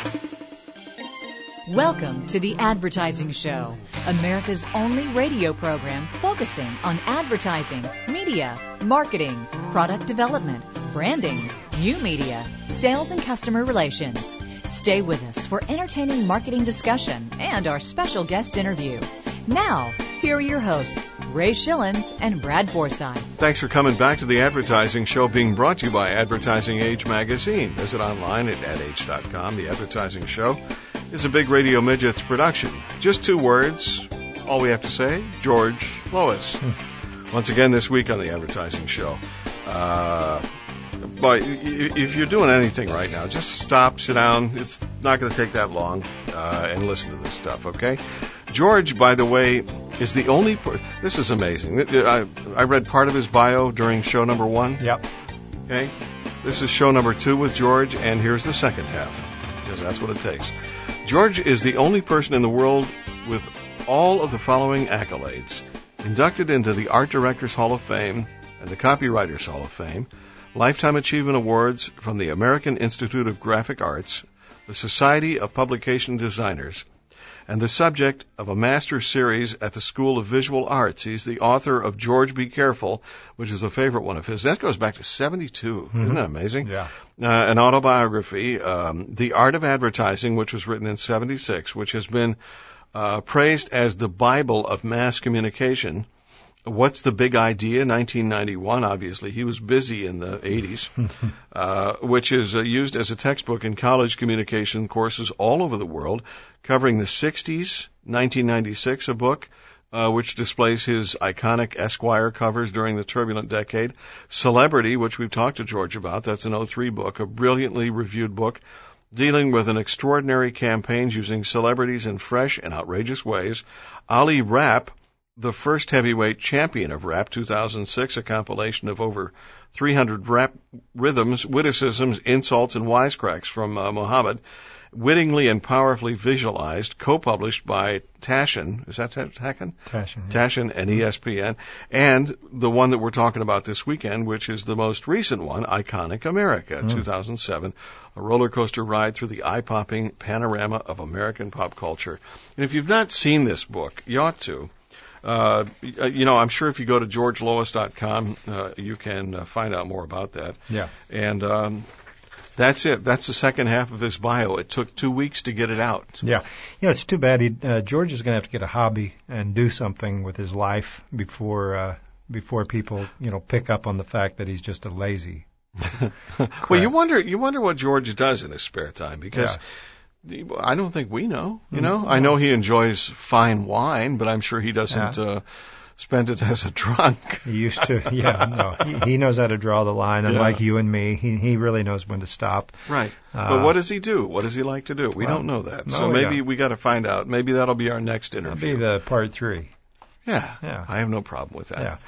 Welcome to The Advertising Show, America's only radio program focusing on advertising, media, marketing, product development, branding, new media, sales, and customer relations. Stay with us for entertaining marketing discussion and our special guest interview. Now, here are your hosts, Ray Schillens and Brad Forsythe. Thanks for coming back to The Advertising Show, being brought to you by Advertising Age magazine. Visit online at adage.com. The Advertising Show is a Big Radio Midgets production. Just two words, all we have to say, George Lois. Once again this week on The Advertising Show. But if you're doing anything right now, just stop, sit down. It's not going to take that long, and listen to this stuff, okay? George, by the way, is the only this is amazing. I read part of his bio during show number 1. Yep. Okay? This is show number 2 with George, and here's the second half, because that's what it takes. George is the only person in the world with all of the following accolades: inducted into the Art Directors Hall of Fame and the Copywriters Hall of Fame, Lifetime Achievement Awards from the American Institute of Graphic Arts, the Society of Publication Designers, and the subject of a master's series at the School of Visual Arts. He's the author of George Be Careful, which is a favorite one of his. That goes back to 72. Mm-hmm. Isn't that amazing? Yeah. An autobiography, The Art of Advertising, which was written in 76, which has been praised as the Bible of mass communication. What's the Big Idea? 1991, obviously. He was busy in the 80s, which is used as a textbook in college communication courses all over the world, covering the 60s. 1996, a book which displays his iconic Esquire covers during the turbulent decade. Celebrity, which we've talked to George about. That's an 03 book, a brilliantly reviewed book dealing with an extraordinary campaigns using celebrities in fresh and outrageous ways. Ali Rap, the first heavyweight champion of rap, 2006, a compilation of over 300 rap rhythms, witticisms, insults, and wisecracks from Muhammad, wittingly and powerfully visualized, co-published by Taschen. Is that Taschen? Taschen, yeah. Taschen and ESPN. And the one that we're talking about this weekend, which is the most recent one, Iconic America, 2007, a roller coaster ride through the eye-popping panorama of American pop culture. And if you've not seen this book, you ought to. I'm sure if you go to georgelois.com, you can find out more about that. Yeah. And that's it. That's the second half of his bio. It took 2 weeks to get it out. Yeah. It's too bad. George is going to have to get a hobby and do something with his life before people, pick up on the fact that he's just a lazy. Well, you wonder what George does in his spare time, because I don't think we know, I know he enjoys fine wine, but I'm sure he doesn't spend it as a drunk. He used to, he knows how to draw the line, unlike you and me. He really knows when to stop. Right. But what does he do? What does he like to do? We don't know that. So maybe we got to find out. Maybe that'll be our next interview. That'll be the part 3. Yeah. I have no problem with that. Yeah.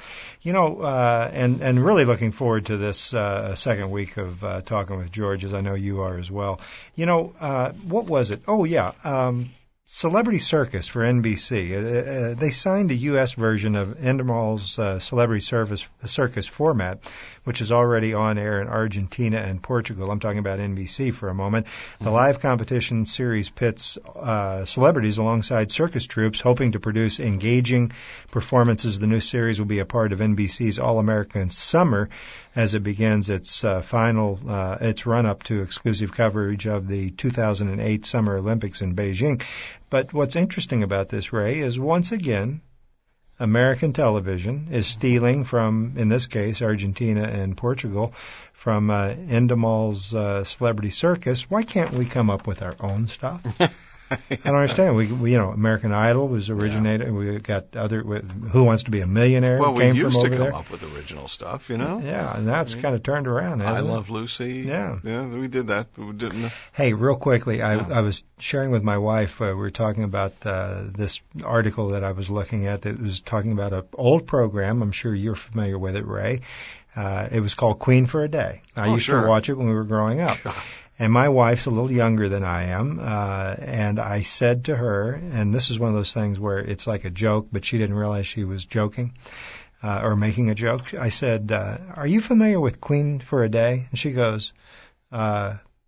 And really looking forward to this second week of talking with George, as I know you are as well. What was it? Oh, yeah. Celebrity Circus for NBC. They signed a U.S. version of Endemol's Celebrity Circus format, which is already on air in Argentina and Portugal. I'm talking about NBC for a moment. The live competition series pits celebrities alongside circus troupes, hoping to produce engaging performances. The new series will be a part of NBC's All-American Summer as it begins its its run-up to exclusive coverage of the 2008 Summer Olympics in Beijing. But what's interesting about this, Ray, is once again, American television is stealing from, in this case, Argentina and Portugal, from Endemol's Celebrity Circus. Why can't we come up with our own stuff? I don't understand. We American Idol was originated. Yeah. We got other Who Wants to Be a Millionaire. Well, came we used from to over come there. up with original stuff, Yeah, and that's kind of turned around. I hasn't it? Love Lucy. Yeah, we did that. But we didn't. Hey, real quickly, I was sharing with my wife. We were talking about this article that I was looking at that was talking about an old program. I'm sure you're familiar with it, Ray. It was called Queen for a Day. I used to watch it when we were growing up. God. And my wife's a little younger than I am, and I said to her, and this is one of those things where it's like a joke, but she didn't realize she was joking or making a joke. I said, are you familiar with Queen for a Day? And she goes,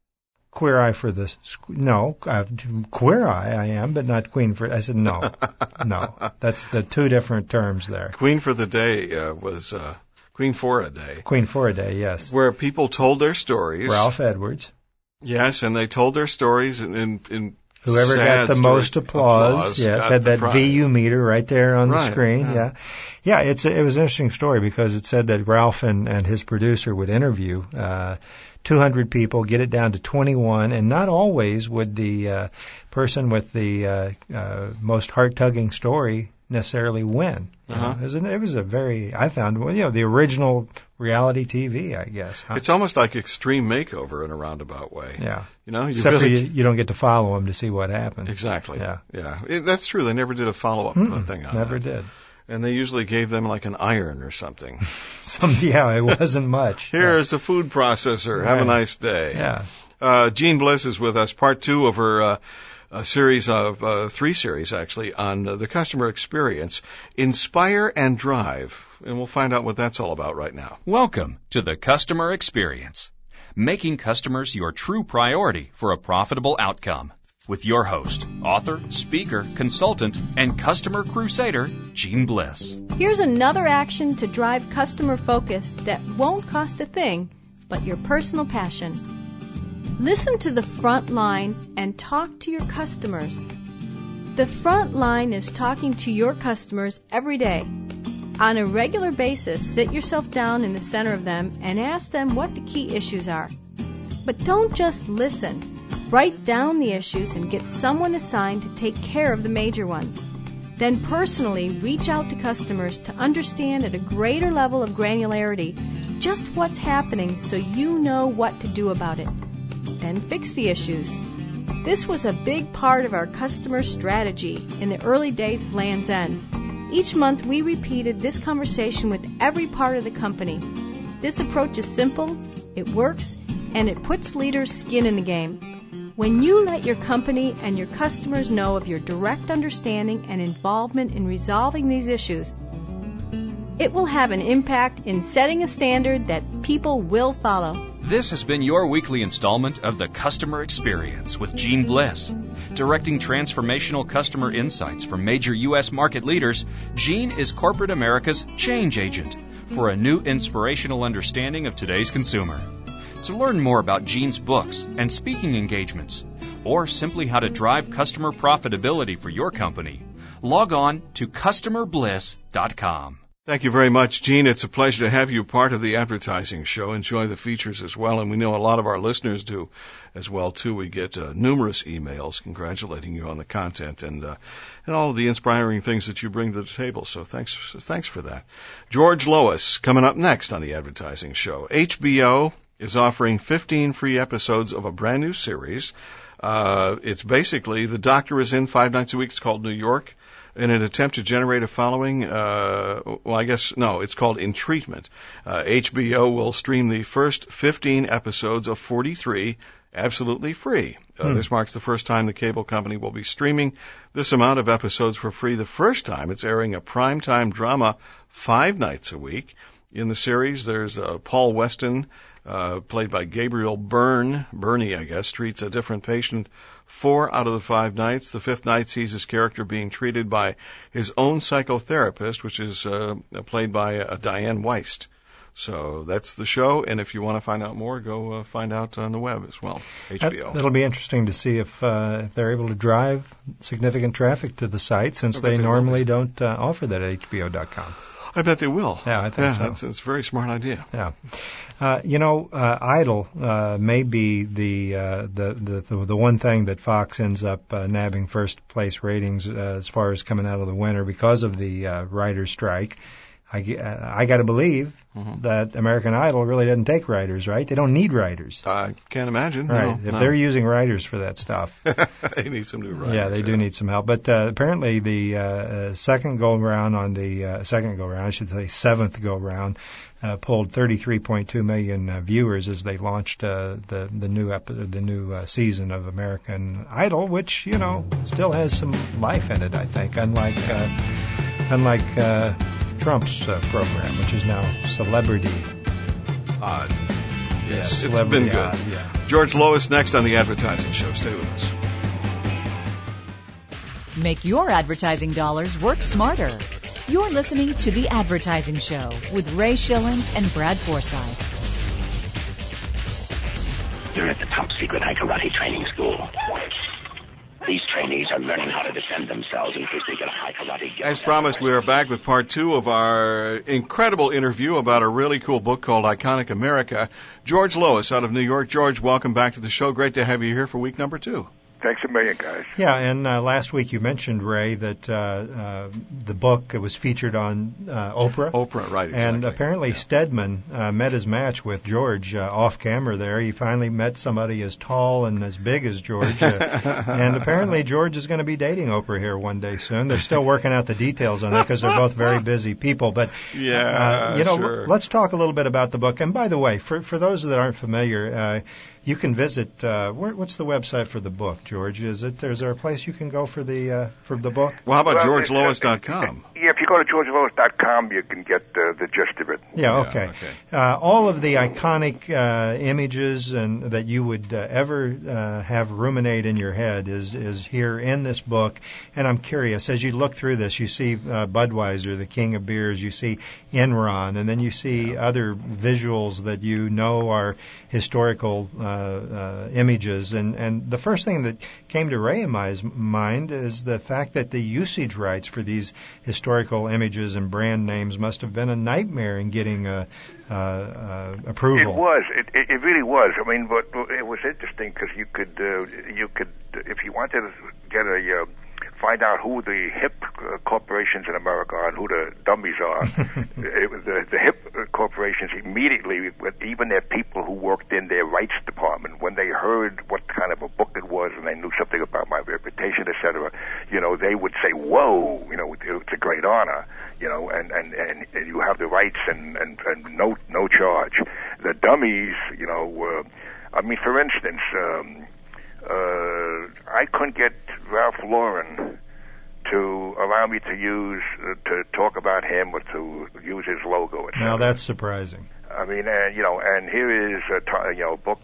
Queer Eye for the no, Queer Eye I am, but not Queen for. I said no, that's the two different terms there. Queen for the Day was Queen for a Day. Queen for a Day, yes. Where people told their stories. Ralph Edwards. Yes, and they told their stories in whoever got the most applause, yes, had that VU meter right there on the screen. Yeah. It was an interesting story because it said that Ralph and his producer would interview 200 people, get it down to 21, and not always would the person with the most heart-tugging story necessarily win. It was a very, I found, the original reality TV, I guess. Huh? It's almost like Extreme Makeover in a roundabout way. Yeah. Except for you don't get to follow them to see what happened. Exactly. Yeah. That's true. They never did a follow-up thing on Never that. did. And they usually gave them like an iron or something. It wasn't much. Here's a food processor. Have a nice day. Yeah. Jean Bliss is with us, part 2 of her series of 3 series, actually, on the customer experience. Inspire and Drive. And we'll find out what that's all about right now. Welcome to the customer experience, making customers your true priority for a profitable outcome. With your host, author, speaker, consultant, and customer crusader, Jean Bliss. Here's another action to drive customer focus that won't cost a thing, but your personal passion. Listen to the front line and talk to your customers. The front line is talking to your customers every day. On a regular basis, sit yourself down in the center of them and ask them what the key issues are. But don't just listen. Write down the issues and get someone assigned to take care of the major ones. Then personally reach out to customers to understand at a greater level of granularity just what's happening so you know what to do about it. Then fix the issues. This was a big part of our customer strategy in the early days of Land's End. Each month we repeated this conversation with every part of the company. This approach is simple, it works, and it puts leaders' skin in the game. When you let your company and your customers know of your direct understanding and involvement in resolving these issues, it will have an impact in setting a standard that people will follow. This has been your weekly installment of The Customer Experience with Jean Bliss. Directing transformational customer insights from major U.S. market leaders, Jean is corporate America's change agent for a new inspirational understanding of today's consumer. To learn more about Jean's books and speaking engagements, or simply how to drive customer profitability for your company, log on to customerbliss.com. Thank you very much, Jean. It's a pleasure to have you part of the advertising show. Enjoy the features as well, and we know a lot of our listeners do as well, too. We get numerous emails congratulating you on the content and all of the inspiring things that you bring to the table, so thanks for that. George Lois, coming up next on the advertising show. HBO is offering 15 free episodes of a brand new series. It's basically The Doctor is in 5 nights a week. It's called New York. In an attempt to generate a following, it's called In Treatment. HBO will stream the first 15 episodes of 43 absolutely free. This marks the first time the cable company will be streaming this amount of episodes for free. The first time it's airing a primetime drama 5 nights a week. In the series, there's Paul Weston, played by Gabriel Bernie, I guess, treats a different patient 4 out of the 5 nights. The 5th night sees his character being treated by his own psychotherapist, which is played by Diane Weist. So that's the show, and if you want to find out more, go find out on the web as well, HBO. That'll be interesting to see if they're able to drive significant traffic to the site, since they normally don't offer that at HBO.com. I bet they will. Yeah, I think so. It's a very smart idea. Yeah. Idol may be the one thing that Fox ends up nabbing first place ratings as far as coming out of the winter because of the writer's strike. I got to believe that American Idol really doesn't take writers, right? They don't need writers. I can't imagine. Right. No. They're using writers for that stuff. They need some new writers. Yeah, they do need some help. But apparently the seventh go round, pulled 33.2 million viewers as they launched the new season of American Idol, which still has some life in it, I think, unlike Trump's program, which is now Celebrity. Odd. It's been good. George Lois next on The Advertising Show. Stay with us. Make your advertising dollars work smarter. You're listening to The Advertising Show with Ray Schillens and Brad Forsythe. You're at the top secret high karate training school. These trainees are learning how to defend themselves in case they get a high karate. As promised, we are back with part 2 of our incredible interview about a really cool book called Iconic America. George Lois out of New York. George, welcome back to the show. Great to have you here for week number 2. Thanks a million, guys. Yeah, and last week you mentioned, Ray, that the book was featured on Oprah. Oprah, right, exactly. And apparently Stedman met his match with George off camera there. He finally met somebody as tall and as big as George. And apparently George is going to be dating Oprah here one day soon. They're still working out the details on that because they're both very busy people. But, sure. Let's talk a little bit about the book. And by the way, for those that aren't familiar, you can visit, what's the website for the book, George? Is there a place you can go for the book? Well, how about GeorgeLois.com? Yeah, if you go to GeorgeLois.com, you can get the gist of it. Yeah, okay. All of the iconic images and that you would ever have ruminate in your head is here in this book. And I'm curious, as you look through this, you see Budweiser, the king of beers, you see Enron, and then you see other visuals that you know are historical images. And the first thing that came to Ray in my mind is the fact that the usage rights for these historical images and brand names must have been a nightmare in getting approval. It was. It really was. I mean, but it was interesting because you could if you wanted to get find out who the hip corporations in America are and who the dummies are. It was the hip corporations immediately, even their people who worked in their rights department, when they heard what kind of a book it was and they knew something about my reputation, etc., they would say, "Whoa, it's a great honor, and you have the rights and no charge." The dummies, I mean, for instance. I couldn't get Ralph Lauren to allow me to talk about him or to use his logo. Now that's surprising. I mean, and here is a book,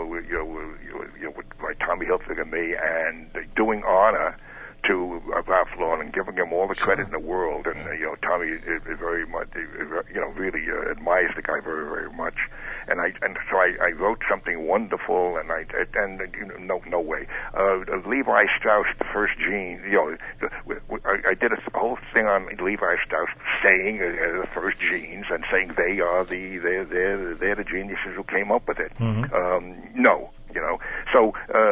by Tommy Hilfiger and me, and doing honor to Ralph Lauren and giving him all the credit in the world. And Tommy is very much, really admires the guy very, very much. And so I wrote something wonderful, and no way. Levi Strauss, the first jeans. I did a whole thing on Levi Strauss saying the first jeans and saying they're the geniuses who came up with it. Mm-hmm. No. So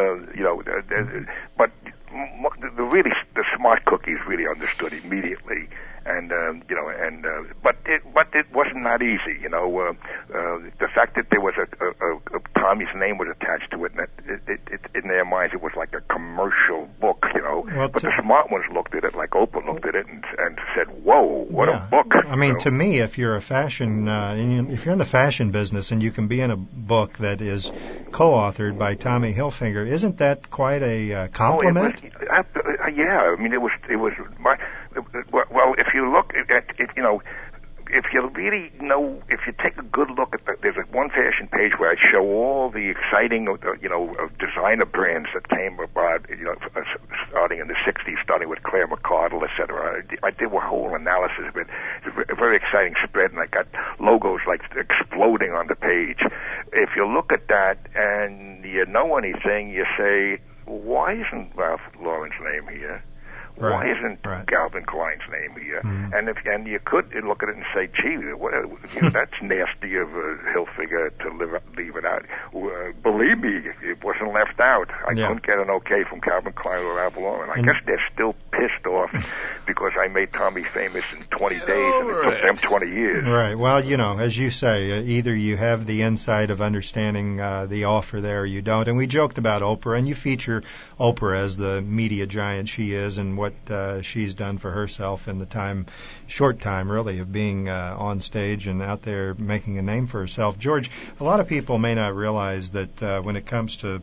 but the smart cookies really understood immediately, and but it wasn't that easy. The fact that there was a Tommy's name was attached to it, and it in their minds it was like a commercial book. Well, but the smart ones looked at it like Oprah looked at it and said, "Whoa, what a book!" I mean, to me, if you're a fashion, if you're in the fashion business and you can be in a book that is co-authored by Tommy Hilfiger, isn't that quite a compliment? Yeah, I mean, it was my. Well, if you look at it, if you really know, if you take a good look at there's one fashion page where I show all the exciting, of designer brands that came about, starting in the 60s, starting with Claire McCardell, etc. I did a whole analysis of it. It's a very exciting spread, and I got logos like exploding on the page. If you look at that and you know anything, you say, why isn't Ralph Lauren's name here? Right. Why isn't Calvin Klein's name here? Mm-hmm. And you could look at it and say, gee, that's nasty of Hilfiger to leave it out. Believe me, it wasn't left out. I couldn't get an okay from Calvin Klein or Ralph Lauren. I guess they're still pissed off because I made Tommy famous in 20 days and it took them 20 years. Right. Well, as you say, either you have the insight of understanding the offer there or you don't. And we joked about Oprah, and you feature Oprah as the media giant she is and what she's done for herself in the short time really of being on stage and out there making a name for herself. George, a lot of people may not realize that when it comes to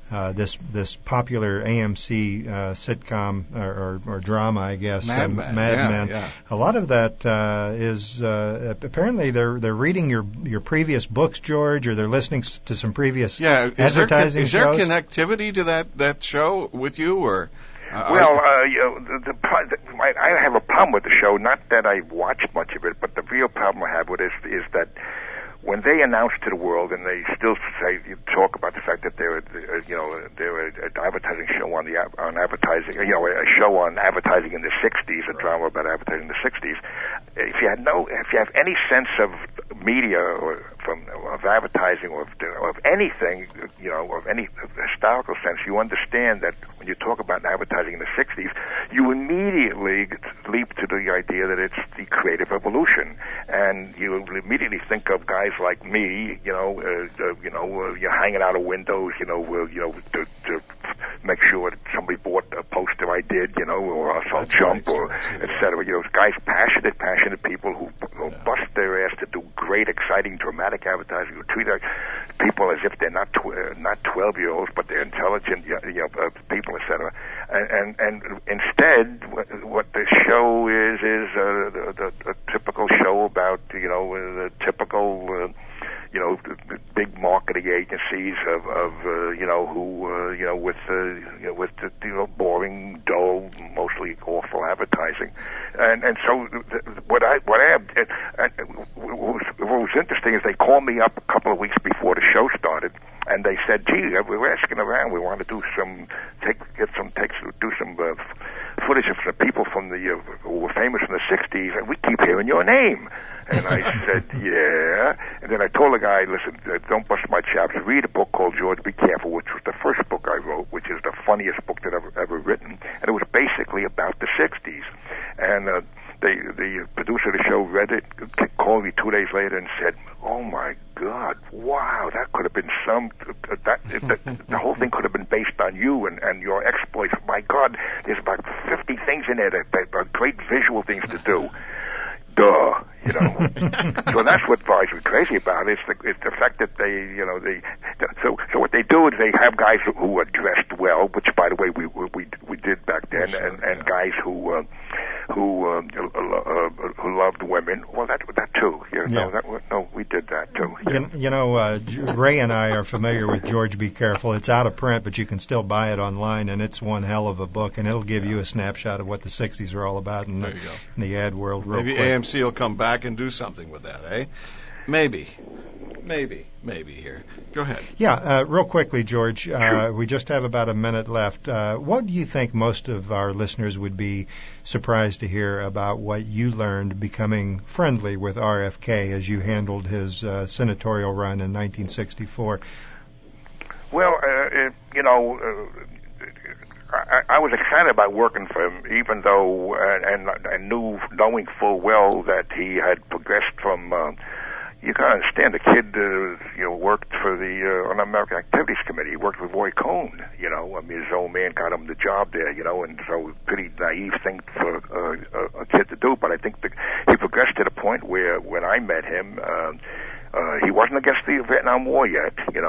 this popular AMC sitcom or drama, I guess, Mad Men. Yeah. A lot of that is apparently they're reading your previous books, George, or they're listening to some previous advertising shows. Is there connectivity to that show with you, or? I have a problem with the show. Not that I watched much of it, but the real problem I have with it is that when they announce to the world, and they still talk about the fact that they're an advertising show on advertising, a show on advertising in the '60s, a drama about advertising in the '60s. If you have any sense of media or of advertising or of anything, of any historical sense, you understand that when you talk about advertising in the *60s, you immediately leap to the idea that it's the creative revolution, and you immediately think of guys like me, you're hanging out of windows, to make sure that somebody bought a poster I did, or I saw Jump, or et cetera. Guys, passionate people who bust their ass to do great, exciting, dramatic advertising, who treat people as if they're not 12-year-olds, but they're intelligent, people, et cetera. And instead, what the show is a typical show about, the typical, big marketing agencies with boring, dull, mostly awful advertising, and so what was interesting is they called me up a couple of weeks before the show started, and they said, "Gee, we're asking around. We want to do some footage of the people from who were famous in the '60s, and we keep hearing your name." And I said, "Yeah." And then I told the guy, "Listen, don't bust my chops. Read a book called George Be Careful," which was the first book I wrote, which is the funniest book that I've ever written, and it was basically about the '60s. And the producer of the show read it, called me 2 days later, and said, "Oh my God, wow, that could have been the whole thing could have been based on you and your exploits. My God, there's about 50 things in there that are great visual things to do." Duh, So that's what drives me crazy about it. It's the fact that so what they do is they have guys who are dressed well, which by the way we did back then, and guys who loved women. Well, that too. We did that too. Ray and I are familiar with George Be Careful. It's out of print, but you can still buy it online, and it's one hell of a book, and it'll give you a snapshot of what the '60s are all about in the ad world. Maybe AMC will come back and do something with that, eh? Maybe here. Go ahead. Yeah, real quickly, George. We just have about a minute left. What do you think most of our listeners would be surprised to hear about what you learned becoming friendly with RFK as you handled his senatorial run in 1964? Well, I was excited about working for him, even though, and knowing full well that he had progressed from. You gotta understand, the kid, worked for the Un-American Activities Committee. He worked with Roy Cohn. His old man got him the job there. And so pretty naive thing for a kid to do. But I think he progressed to the point where when I met him. He wasn't against the Vietnam War yet, but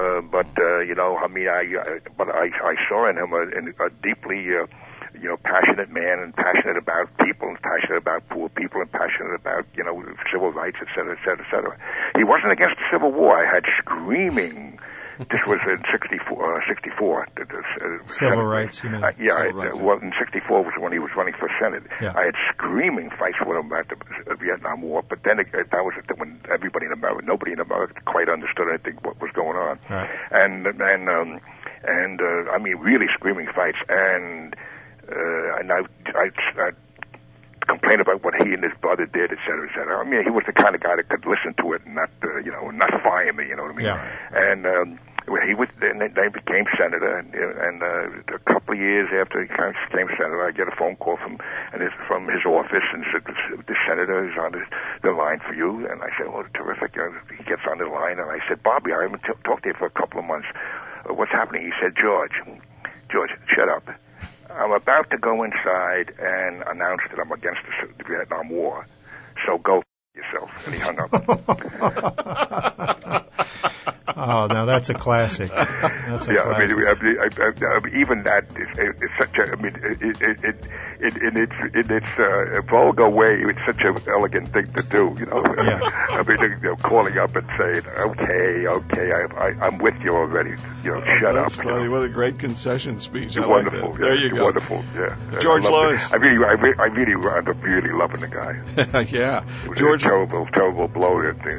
I saw in him a deeply, passionate man, and passionate about people, and passionate about poor people, and passionate about, civil rights, et cetera, et cetera, et cetera. He wasn't against the Civil War. I had screaming. This was in 64. Civil rights, you mean? Well, in 64 was when he was running for Senate. Yeah. I had screaming fights with him about the Vietnam War, but then that was when nobody in America quite understood, I think, what was going on. Right. And I mean, really screaming fights. And I complain about what he and his brother did, et cetera, et cetera. I mean, he was the kind of guy that could listen to it and not, not fire me. You know what I mean? Yeah. And then they became senator, and a couple of years after he became senator, I get a phone call from his office, and said, "The senator is on the line for you." And I said, "Oh, terrific!" He gets on the line, and I said, "Bobby, I haven't talked to you for a couple of months. What's happening?" He said, George, shut up. I'm about to go inside and announce that I'm against the Vietnam War. So go yourself." And he hung up. Oh, now that's a classic. That's a classic. I mean, even that is such a. I mean, in its vulgar way, it's such an elegant thing to do. You know. Yeah. I mean, calling up and saying, "Okay, I'm with you already." You know, shut That's up. funny. You know? What a great concession speech. I Wonderful. Like that. There you go. Wonderful. Yeah. George Lois. I'm really loving the guy. Yeah. It was George. a terrible blow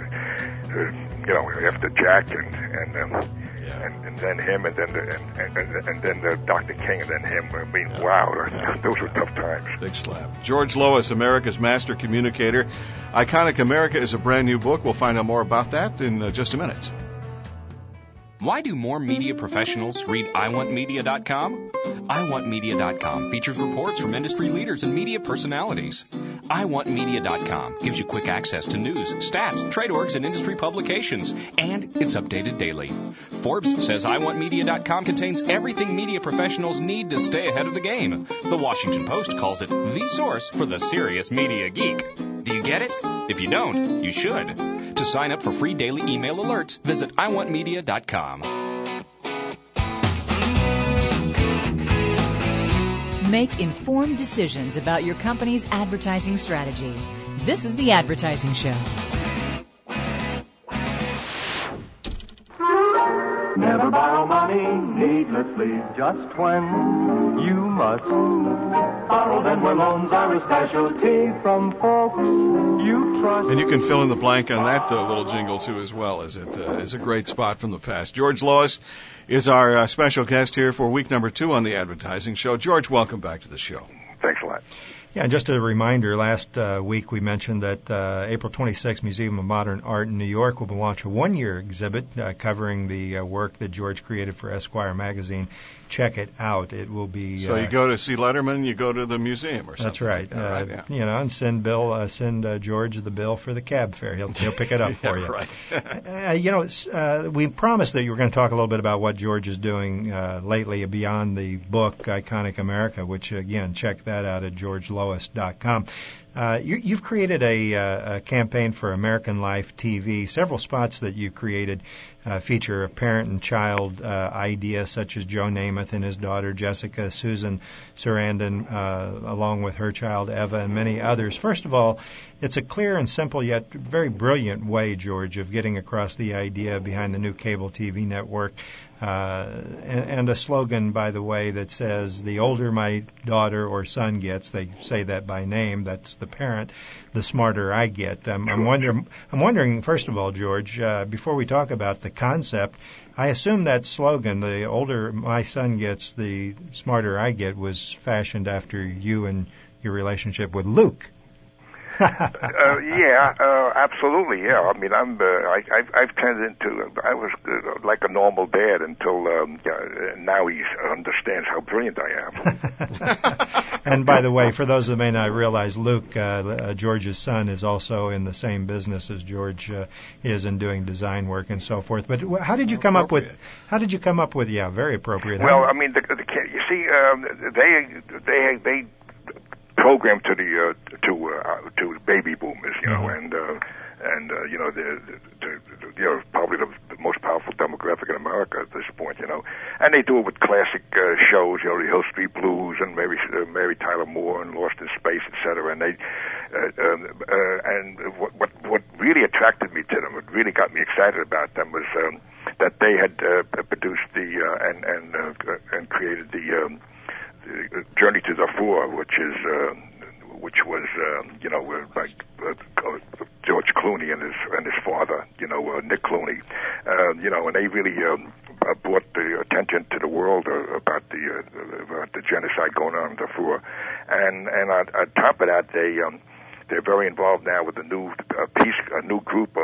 after Jack and then him and then Dr. King and then him. I mean, wow, those were tough times. Big slap. George Lois, America's Master Communicator. Iconic America is a brand new book. We'll find out more about that in just a minute. Why do more media professionals read iwantmedia.com? iwantmedia.com features reports from industry leaders and media personalities. iwantmedia.com gives you quick access to news, stats, trade orgs, and industry publications, and it's updated daily. Forbes says iwantmedia.com contains everything media professionals need to stay ahead of the game. The Washington Post calls it the source for the serious media geek. Do you get it? If you don't, you should. To sign up for free daily email alerts, visit iwantmedia.com. Make informed decisions about your company's advertising strategy. This is The Advertising Show. Never borrow money needlessly, just when you must. Borrow then where loans are a specialty from folks you trust. And you can fill in the blank on that little jingle, too, as well, as it is a great spot from the past. George Lois is our special guest here for week number 2 on The Advertising Show. George, welcome back to the show. Thanks a lot. Yeah, just a reminder, last week we mentioned that April 26th, Museum of Modern Art in New York will launch a one-year exhibit covering the work that George created for Esquire magazine. Check it out. It will be... So you go to see Letterman, you go to the museum or something. That's right. Right, yeah. You know, and send George the bill for the cab fare. He'll pick it up for you. Right. We promised that you were going to talk a little bit about what George is doing lately beyond the book, Iconic America, which, again, check that out at georgelois.com. You've created a campaign for American Life TV. Several spots that you created feature a parent and child idea, such as Joe Namath and his daughter Jessica, Susan Sarandon, along with her child Eva, and many others. First of all, it's a clear and simple yet very brilliant way, George, of getting across the idea behind the new cable TV network. And a slogan, by the way, that says, the older my daughter or son gets, they say that by name, that's the parent, the smarter I get. I'm wondering, first of all, George, before we talk about the concept, I assume that slogan, the older my son gets, the smarter I get, was fashioned after you and your relationship with Luke. Absolutely, yeah. I mean, I've turned into, I was like a normal dad until now he understands how brilliant I am. And by the way, for those that may not realize, Luke, George's son, is also in the same business as George is in doing design work and so forth. But how did you come up with? Yeah, very appropriate. Well, I mean, you see, they programmed to the baby boomers, you know, and you know, they're probably the most powerful demographic in America at this point, you know, and they do it with classic shows, you know, the Hill Street Blues and Mary Tyler Moore and Lost in Space, etc. And they and what really attracted me to them, what really got me excited about them was that they had produced and created the Journey to Darfur, which was you know, like George Clooney and his father, you know, Nick Clooney, you know, and they really brought the attention to the world about the genocide going on in Darfur, and on top of that, they're very involved now with a new group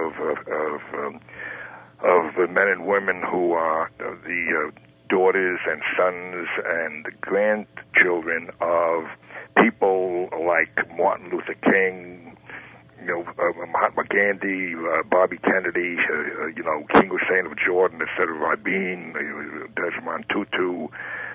of men and women who are the daughters and sons and grandchildren of people like Martin Luther King, you know, Mahatma Gandhi, Bobby Kennedy, you know, King Hussein of Jordan, etc., Rabin, Desmond Tutu,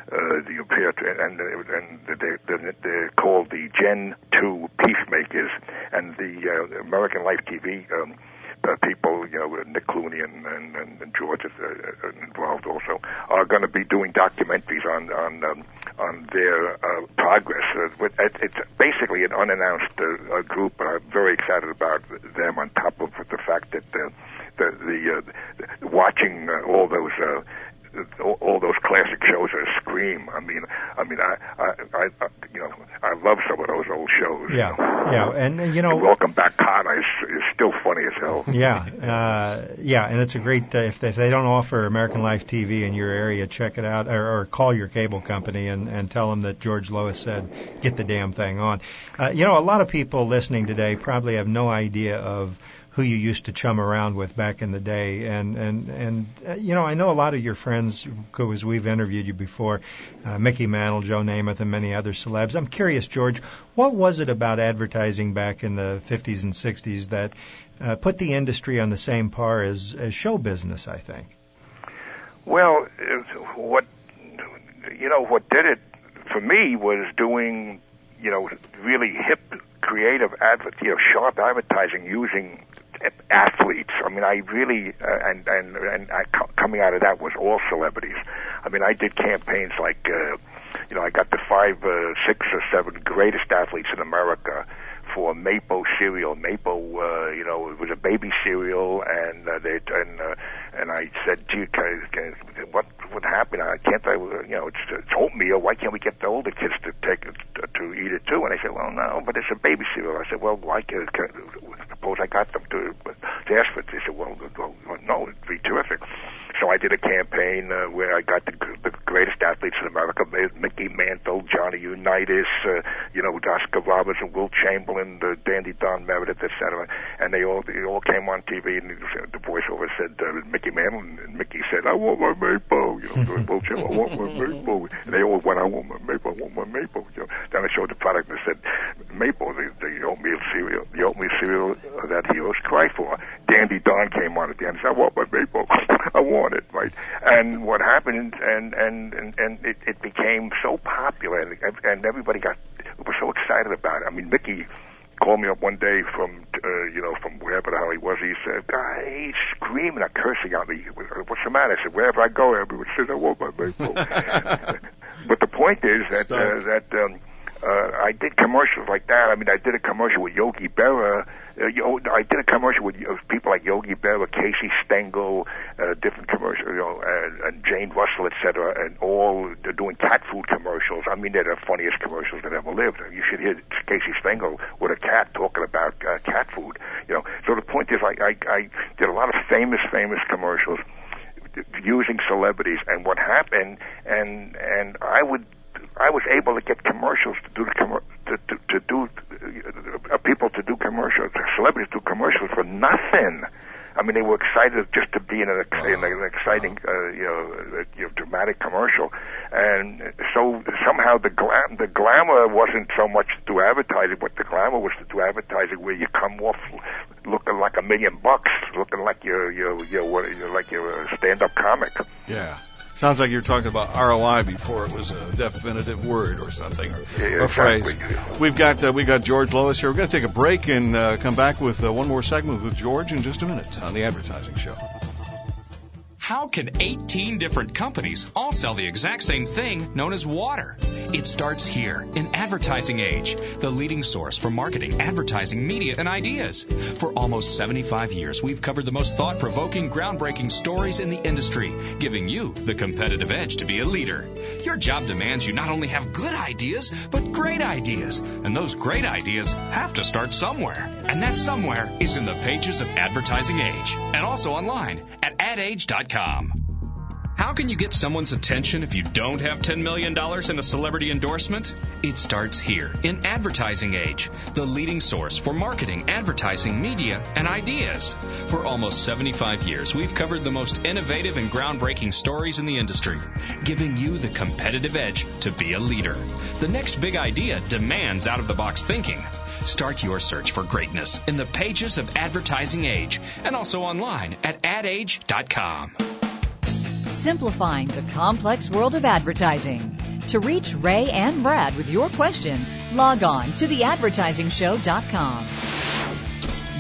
and they're called the Gen 2 Peacemakers, and the American Life TV people, Nick Clooney and George is involved also, are going to be doing documentaries on their progress. It's basically an unannounced group, but I'm very excited about them. On top of the fact that the watching all those classic shows are Scream. I love some of those old shows. Yeah, and Welcome Back, Kotter is still funny as hell. Yeah, and it's a great. If they don't offer American Life TV in your area, check it out, or call your cable company and tell them that George Lois said, get the damn thing on. A lot of people listening today probably have no idea of who you used to chum around with back in the day. And I know a lot of your friends, as we've interviewed you before, Mickey Mantle, Joe Namath, and many other celebs. I'm curious, George, what was it about advertising back in the 50s and 60s that put the industry on the same par as show business, I think? Well, what did it for me was doing, really hip, creative, sharp advertising using athletes. I really, coming out of that was all celebrities. I did campaigns like, I got the 5, 6, or 7 greatest athletes in America for Mapo cereal. Mapo, it was a baby cereal, and I said, gee, what happened? It's oatmeal. Why can't we get the older kids to to eat it too? And I said, well, no, but it's a baby cereal. I said, well, suppose I got them to ask for it. They said, well, no, it'd be terrific. So I did a campaign where I got the greatest athletes in America: Mickey Mantle, Johnny Unitas, Oscar Roberts, and Will Chamberlain, Dandy Don Meredith, etc. And they all came on TV, and the voiceover said Mickey Mantle, and Mickey said, "I want my Mapo." Will Chamberlain, "I want my Mapo." And they all went, "I want my Mapo, I want my Mapo." Then I showed the product and I said, "Mapo, the oatmeal cereal that heroes cry for." Dandy Don came on at the end and said, "I want my Mapo, I want it." Right. And what happened, and it became so popular, and everybody was so excited about it. Mickey called me up one day from wherever the hell he was. He said, he's screaming and cursing at me. What's the matter? I said, wherever I go, everyone says, "I want my Mapo." But the point is that I did commercials like that. I did a commercial with Yogi Berra. I did a commercial with people like Yogi Berra, Casey Stengel, different commercials, and Jane Russell, etc., and all doing cat food commercials. They're the funniest commercials that ever lived. You should hear Casey Stengel with a cat talking about cat food. So the point is, I did a lot of famous commercials using celebrities, and what happened, and I was able to get commercials to do people to do commercials, celebrities do commercials for nothing. They were excited just to be in an exciting, dramatic commercial, and so somehow the glamour wasn't so much to do advertising, but the glamour was to do advertising where you come off looking like $1 million, looking like you're a stand-up comic. Yeah. Sounds like you're talking about ROI before it was a definitive word or something, or exactly. Phrase. We got George Lois here. We're going to take a break and come back with one more segment with George in just a minute on the Advertising Show. How can 18 different companies all sell the exact same thing known as water? It starts here in Advertising Age, the leading source for marketing, advertising, media, and ideas. For almost 75 years, we've covered the most thought-provoking, groundbreaking stories in the industry, giving you the competitive edge to be a leader. Your job demands you not only have good ideas, but great ideas. And those great ideas have to start somewhere. And that somewhere is in the pages of Advertising Age, and also online at adage.com. How can you get someone's attention if you don't have $10 million in a celebrity endorsement? It starts here in Advertising Age, the leading source for marketing, advertising, media, and ideas. For almost 75 years, we've covered the most innovative and groundbreaking stories in the industry, giving you the competitive edge to be a leader. The next big idea demands out-of-the-box thinking. Start your search for greatness in the pages of Advertising Age and also online at adage.com. Simplifying the complex world of advertising. To reach Ray and Brad with your questions, log on to theadvertisingshow.com.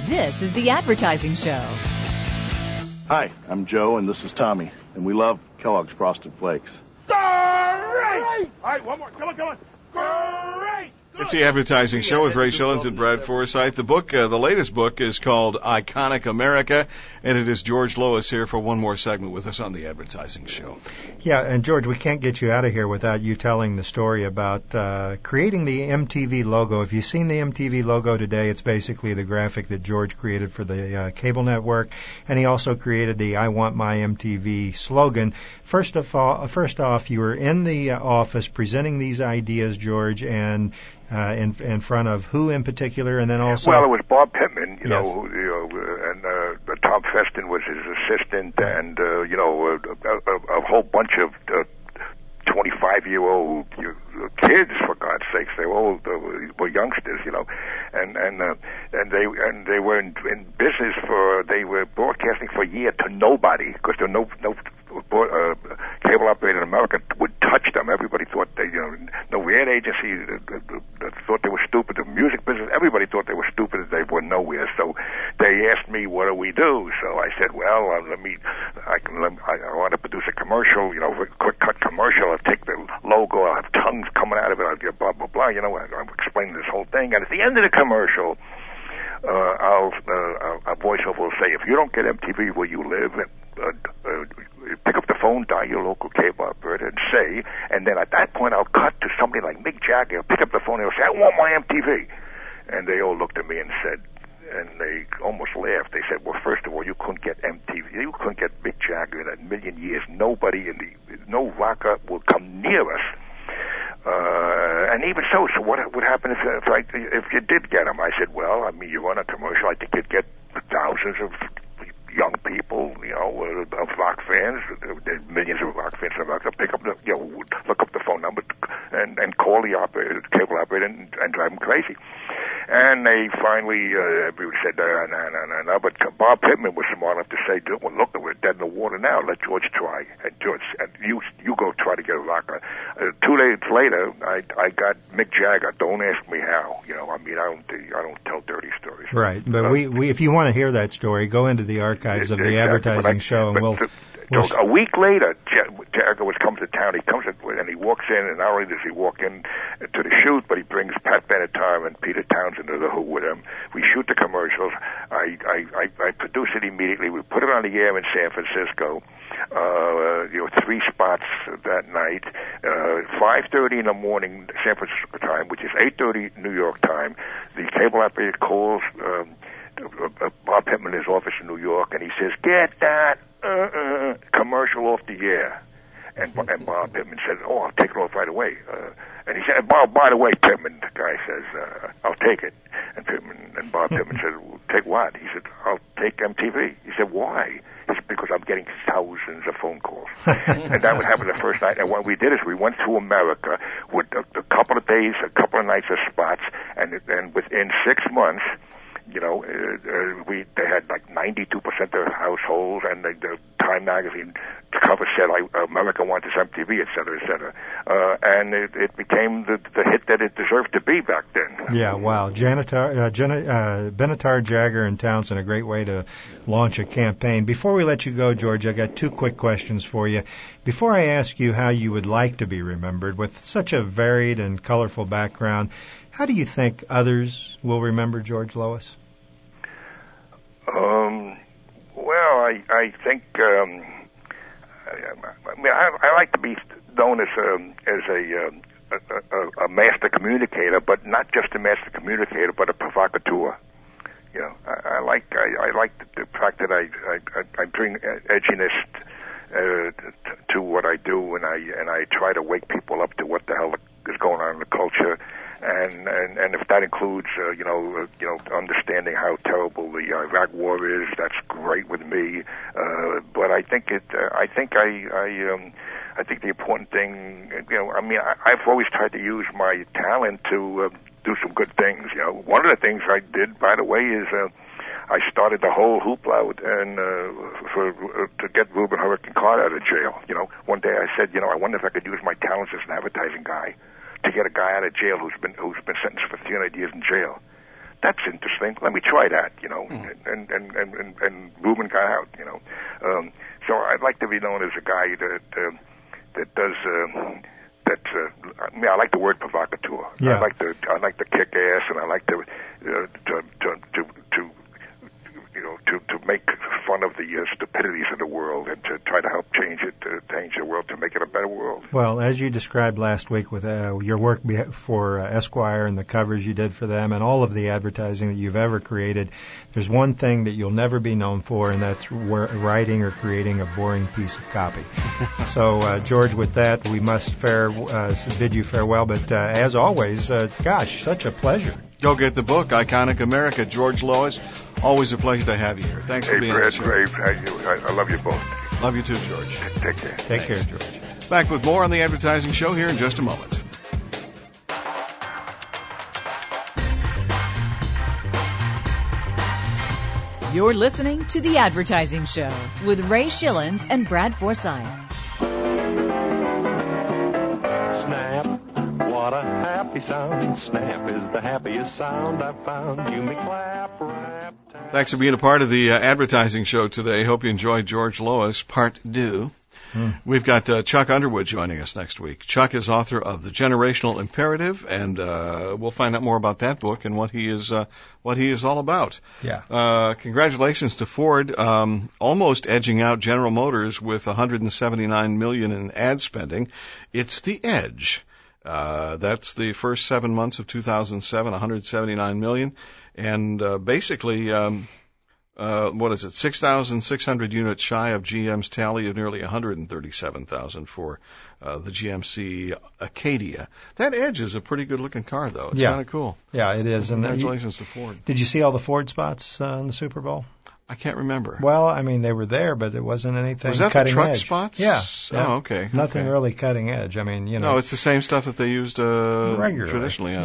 This is The Advertising Show. Hi, I'm Joe, and this is Tommy, and we love Kellogg's Frosted Flakes. Great! All right, one more. Come on. Great! It's The Advertising Show with Ray Shillings and Brad Forsythe. The book, the latest book, is called Iconic America, and it is George Lois here for one more segment with us on The Advertising Show. Yeah, and George, we can't get you out of here without you telling the story about creating the MTV logo. If you've seen the MTV logo today, it's basically the graphic that George created for the cable network, and he also created the I Want My MTV slogan. First off, you were in the office presenting these ideas, George, and in front of who in particular, and then also... Well, it was Bob Pittman, yes. And Tom Feston was his assistant, and a whole bunch of 25-year-old kids, for God's sakes. They were youngsters, and they were in business they were broadcasting for a year to nobody, because there were no cable operator in America would touch them. Everybody thought no ad agency thought they were stupid. The music business, everybody thought they were stupid. They were nowhere. So they asked me, what do we do? So I said, well, I want to produce a commercial, quick cut commercial. I'll take the logo, I'll have tongues coming out of it, I'll get blah, blah, blah. I'm explaining this whole thing. And at the end of the commercial, a voiceover will say, if you don't get MTV where you live, pick up the phone, dial your local cable operator and say, and then at that point I'll cut to somebody like Mick Jagger, pick up the phone and he'll say, I want my MTV. And they all looked at me and said, and they almost laughed. They said, well, first of all, you couldn't get MTV. You couldn't get Mick Jagger in a million years. No rocker will come near us. And even so what would happen if you did get him? I said, well, you run a commercial, I think you'd get thousands of young people, of rock fans. There's millions of rock fans in America. Pick up look up the phone number and call the cable operator and drive them crazy. And they finally, everybody said, no. But Bob Pittman was smart enough to say, well, look, we're dead in the water now. Let George try. And George, you go try to get a rocker. 2 days later, I got Mick Jagger. Don't ask me how. I don't tell dirty stories. Right. But we if you want to hear that story, go into the archives of the Advertising Show, and we'll a week later, Jagger was coming to town. He comes in, and he walks in, and not only does he walk in to the shoot, but he brings Pat Benatar and Peter Townsend of The Who with him. We shoot the commercials. I produce it immediately. We put it on the air in San Francisco. 3 spots that night. 5:30 in the morning, San Francisco time, which is 8:30 New York time. The cable operator calls Bob Pittman in his office in New York, and he says, get that commercial off the air. And Bob Pittman said, I'll take it off right away. And he said, by the way, Pittman, the guy says, I'll take it. And Bob Pittman said, well, take what? He said, I'll take MTV. He said, why? He said, because I'm getting thousands of phone calls. And that would happen the first night. And what we did is we went through America with a couple of days, a couple of nights of spots, and within 6 months, they had like 92% of their households, and the Time magazine cover said America wants MTV, et cetera, et cetera. And it became the hit that it deserved to be back then. Yeah, wow. Benatar, Jagger, and Townsend, a great way to launch a campaign. Before we let you go, George, I got 2 quick questions for you. Before I ask you how you would like to be remembered, with such a varied and colorful background, how do you think others will remember George Lois? Well, I think I like to be known as a master communicator, but not just a master communicator, but a provocateur. I like the fact that I bring edginess to what I do, and I try to wake people up to what the hell is going on in the culture. And if that includes, understanding how terrible the Iraq War is, that's great with me. But I think I think the important thing, I've always tried to use my talent to do some good things. One of the things I did, by the way, is I started the whole hoopla to get Reuben Hurricane Carter out of jail. One day I said, I wonder if I could use my talents as an advertising guy to get a guy out of jail who's been sentenced for 300 years in jail. that's interesting. Let me try that, you know. And Reuben got out, you know. So I'd like to be known as a guy that does. I like the word provocateur. Yeah. I like to kick ass, and I like to make fun of the stupidities of the world and to try to help change the world, to make it a better world. Well, as you described last week with your work for Esquire and the covers you did for them and all of the advertising that you've ever created, there's one thing that you'll never be known for, and that's writing or creating a boring piece of copy. So, George, with that, we must bid you farewell. But as always, such a pleasure. Go get the book, Iconic America. George Lois, always a pleasure to have you here. Thanks for being on the show. I love you both. Love you too, George. Take care. Take care, George. Back with more on the Advertising Show here in just a moment. You're listening to The Advertising Show with Ray Schillens and Brad Forsythe. Snap, what a happy sound. Snap is the happiest sound I've found. You may clap, rap, tap. Thanks for being a part of the Advertising Show today. Hope you enjoyed George Lois, Part 2. We've got Chuck Underwood joining us next week. Chuck is author of The Generational Imperative, and we'll find out more about that book and what he is all about. Yeah. Congratulations to Ford, almost edging out General Motors with $179 million in ad spending. It's the Edge. That's the first 7 months of 2007, $179 million, and basically. 6,600 units shy of GM's tally of nearly 137,000 for the GMC Acadia. That Edge is a pretty good-looking car, though. It's kind of cool. Yeah, it is. Congratulations to Ford. Did you see all the Ford spots in the Super Bowl? I can't remember. Well, I mean, they were there, but it wasn't anything Was that cutting the truck edge. spots? Yeah. Oh, okay. Nothing really cutting edge. I mean, No, it's the same stuff that they used regularly. Traditionally.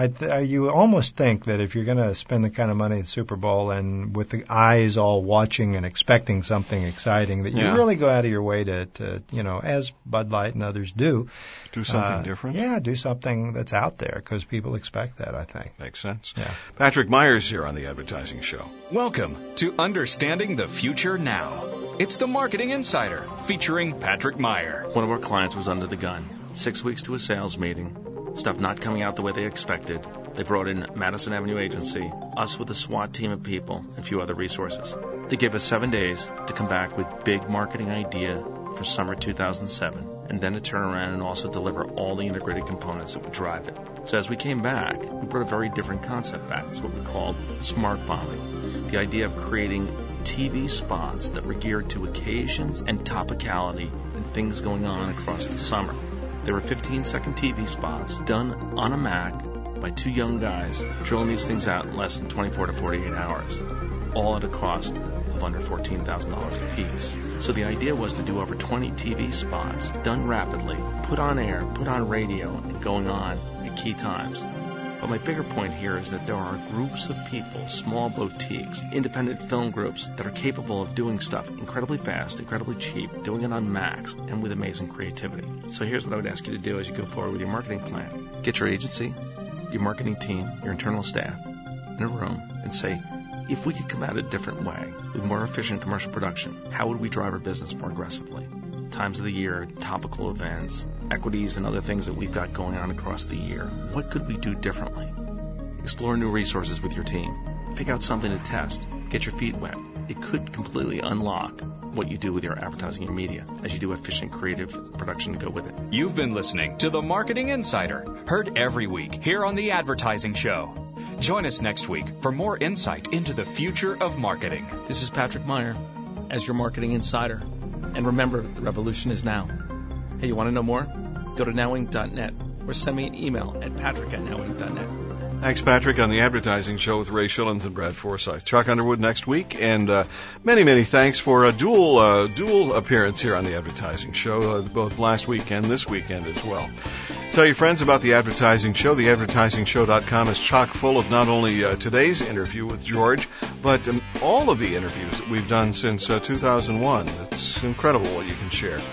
You almost think that if you're going to spend the kind of money at the Super Bowl and with the eyes all watching and expecting something exciting, that you really go out of your way to as Bud Light and others do something different. Yeah, do something that's out there because people expect that, I think. Makes sense. Yeah. Patrick Myers here on the Advertising Show. Welcome to Understanding the Future Now. It's the Marketing Insider featuring Patrick Meyer. One of our clients was under the gun. 6 weeks to a sales meeting. Stuff not coming out the way they expected. They brought in Madison Avenue Agency, us with a SWAT team of people, and a few other resources. They gave us 7 days to come back with big marketing idea for summer 2007, and then to turn around and also deliver all the integrated components that would drive it. So as we came back, we brought a very different concept back. It's what we called smart bombing. The idea of creating TV spots that were geared to occasions and topicality and things going on across the summer. There were 15-second TV spots done on a Mac by two young guys drilling these things out in less than 24 to 48 hours, all at a cost of under $14,000 a piece. So the idea was to do over 20 TV spots done rapidly, put on air, put on radio, and going on at key times. But my bigger point here is that there are groups of people, small boutiques, independent film groups that are capable of doing stuff incredibly fast, incredibly cheap, doing it on Macs, and with amazing creativity. So here's what I would ask you to do as you go forward with your marketing plan. Get your agency, your marketing team, your internal staff in a room and say, if we could come at it a different way, with more efficient commercial production, how would we drive our business more aggressively? Times of the year, topical events, equities, and other things that we've got going on across the year. What could we do differently? Explore new resources with your team. Pick out something to test. Get your feet wet. It could completely unlock what you do with your advertising and media as you do efficient creative production to go with it. You've been listening to The Marketing Insider, heard every week here on The Advertising Show. Join us next week for more insight into the future of marketing. This is Patrick Meyer as your Marketing Insider. And remember, the revolution is now. Hey, you want to know more? Go to nowinc.net or send me an email at patrick@nowinc.net. Thanks, Patrick, on the Advertising Show with Ray Schillens and Brad Forsythe. Chuck Underwood next week, and many, many thanks for a dual appearance here on the Advertising Show, both last week and this weekend as well. Tell your friends about the Advertising Show. TheAdvertisingShow.com is chock full of not only today's interview with George, but all of the interviews that we've done since 2001. It's incredible what you can share.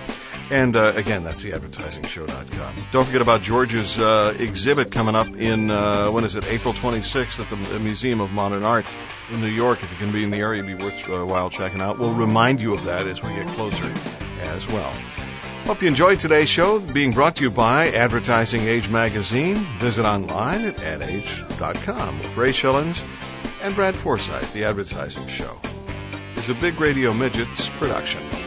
And again, that's theadvertisingshow.com. Don't forget about George's exhibit coming up in, April 26th at the Museum of Modern Art in New York. If you can be in the area, it'd be worthwhile checking out. We'll remind you of that as we get closer as well. Hope you enjoyed today's show, being brought to you by Advertising Age Magazine. Visit online at adage.com with Ray Schillens and Brad Forsythe. The Advertising Show is a Big Radio Midgets production.